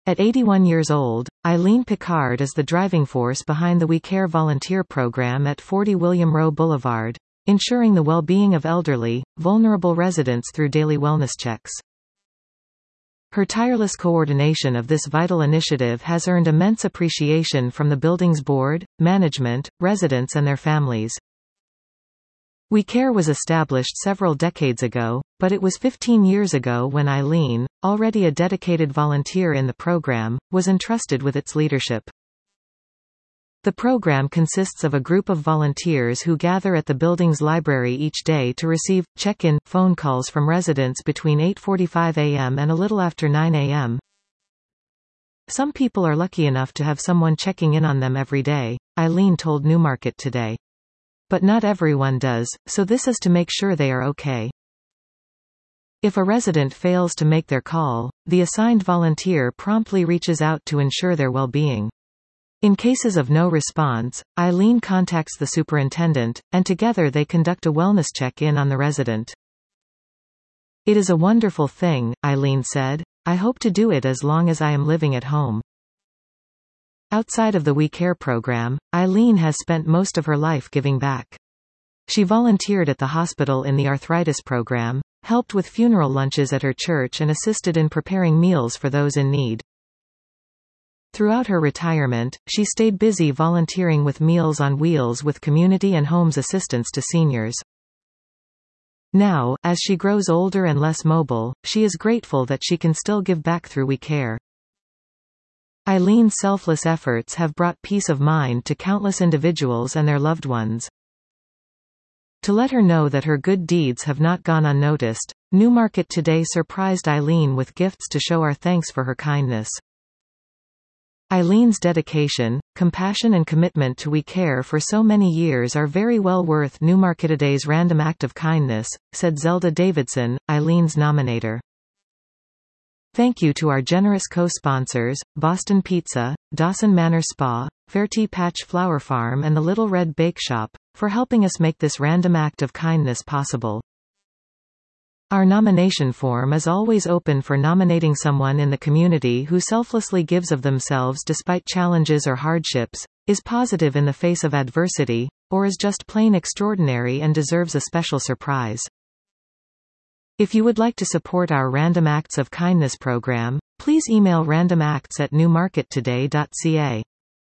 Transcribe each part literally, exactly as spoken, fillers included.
At eighty-one years old, Eileen Picard is the driving force behind the We Care volunteer program at forty William Rowe Boulevard, ensuring the well-being of elderly, vulnerable residents through daily wellness checks. Her tireless coordination of this vital initiative has earned immense appreciation from the building's board, management, residents and their families. We Care was established several decades ago, but it was fifteen years ago when Eileen, already a dedicated volunteer in the program, was entrusted with its leadership. The program consists of a group of volunteers who gather at the building's library each day to receive check-in phone calls from residents between eight forty-five a m and a little after nine a m Some people are lucky enough to have someone checking in on them every day, Eileen told Newmarket Today. But not everyone does, so this is to make sure they are okay. If a resident fails to make their call, the assigned volunteer promptly reaches out to ensure their well-being. In cases of no response, Eileen contacts the superintendent, and together they conduct a wellness check-in on the resident. "It is a wonderful thing," Eileen said. "I hope to do it as long as I am living at home." Outside of the We Care program, Eileen has spent most of her life giving back. She volunteered at the hospital in the arthritis program, helped with funeral lunches at her church and assisted in preparing meals for those in need. Throughout her retirement, she stayed busy volunteering with Meals on Wheels with community and homes assistance to seniors. Now, as she grows older and less mobile, she is grateful that she can still give back through We Care. Eileen's selfless efforts have brought peace of mind to countless individuals and their loved ones. To let her know that her good deeds have not gone unnoticed, Newmarket Today surprised Eileen with gifts to show our thanks for her kindness. Eileen's dedication, compassion and commitment to We Care for so many years are very well worth Newmarket Today's random act of kindness, said Zelda Davidson, Eileen's nominator. Thank you to our generous co-sponsors, Boston Pizza, Dawson Manor Spa, Fairtea Patch Flower Farm and the Little Red Bake Shop, for helping us make this random act of kindness possible. Our nomination form is always open for nominating someone in the community who selflessly gives of themselves despite challenges or hardships, is positive in the face of adversity, or is just plain extraordinary and deserves a special surprise. If you would like to support our Random Acts of Kindness program, please email randomacts at newmarket today dot c a.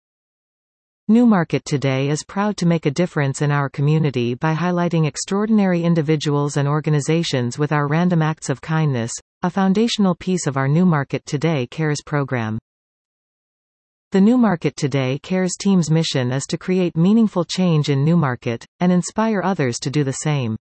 Newmarket Today is proud to make a difference in our community by highlighting extraordinary individuals and organizations with our Random Acts of Kindness, a foundational piece of our Newmarket Today Cares program. The Newmarket Today Cares team's mission is to create meaningful change in Newmarket, and inspire others to do the same.